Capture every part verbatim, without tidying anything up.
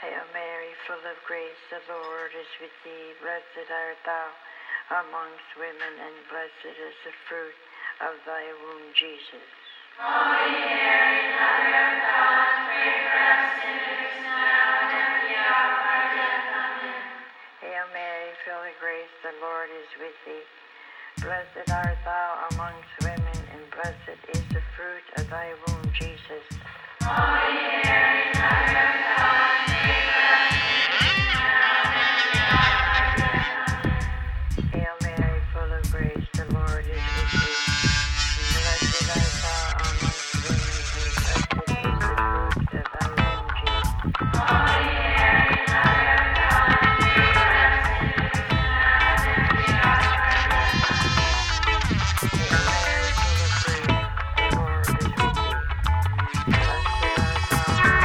Hail Mary, full of grace, the Lord is with thee. Blessed art thou amongst women, and blessed is the fruit of thy womb, Jesus. Holy Mary, Mother of God, pray for us sinners now and at the hour of our death. Amen. Hail Mary, full of grace, the Lord is with thee. Blessed art thou amongst women, and blessed is the fruit of thy womb, Jesus. Holy Mary, Mother of God, pray for us sinners now and at the hour of our death. Amen. Hail Mary, full of grace, the Lord is with thee. Blessed art thou amongst women, and blessed is the fruit of thy womb, Jesus. Holy Mary, Mother of God, pray for us sinners now and at the hour of our death. Amen. Hail Mary, full of grace, the Lord is with thee. Blessed art thou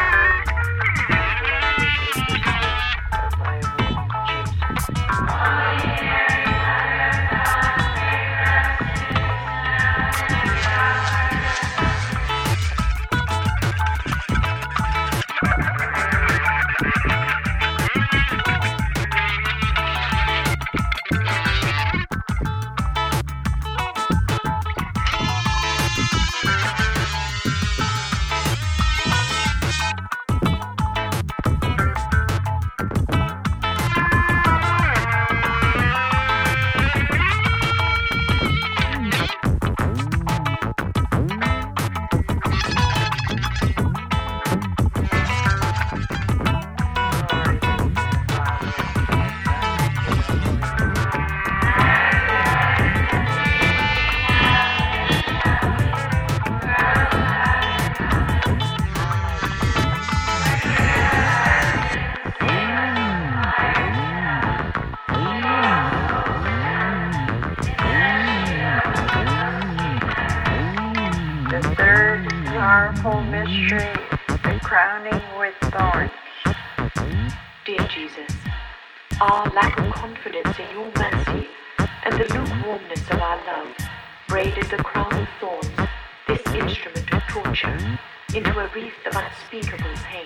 powerful mystery, the crowning with thorns. Dear Jesus, our lack of confidence in your mercy and the lukewarmness of our love braided the crown of thorns, this instrument of torture, into a wreath of unspeakable pain.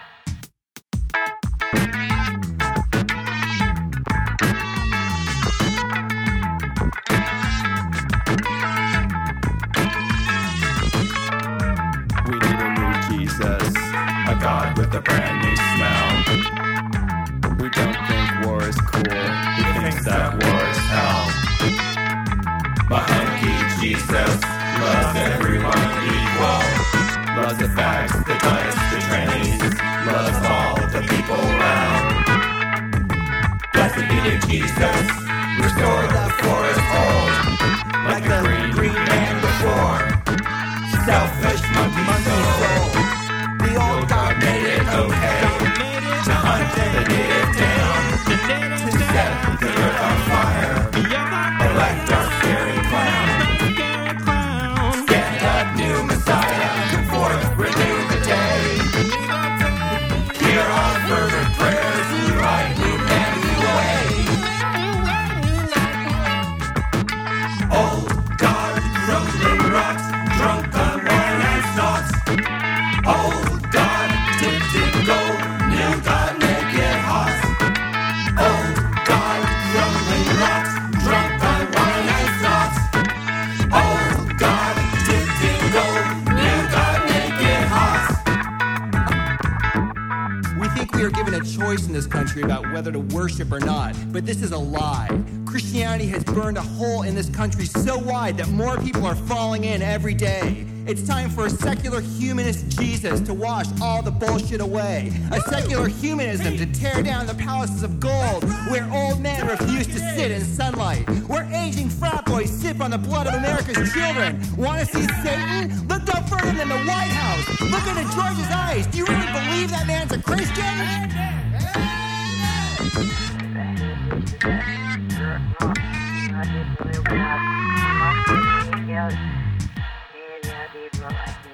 A God with a brand new smell. We don't think war is cool, we think that war is hell. My hunky Jesus loves everyone equal. Loves the facts, the dice, the trannies. Loves all the people around. Blessed be the Jesus, restore the forest old, like the green, green man before. Selfish monkey soul. The old God made it okay to hunt the native down, to set the earth on fire, elect our scary clown, stand up, new Messiah, come forth, renew the day. Hear our fervent prayers, we right, we man, we way. Old God, crumbling rocks, drunk on wine and thoughts. Old God, did it go? New God, make it hot. Old God, crumbling rocks, drunk on wine and thoughts. Old God, did it go? New God, make it hot. We think we are given a choice in this country about whether to worship or not, but this is a lie. Christianity has burned a hole in this country so wide that more people are falling in every day. It's time for a secular humanist Jesus to wash all the bullshit away. A secular humanism to tear down the palaces of gold where old men refuse to sit in sunlight. Where aging frat boys sip on the blood of America's children. Want to see Satan? Look no further than the White House. Look into George's eyes. Do you really believe that man's a Christian? Yeah, yeah,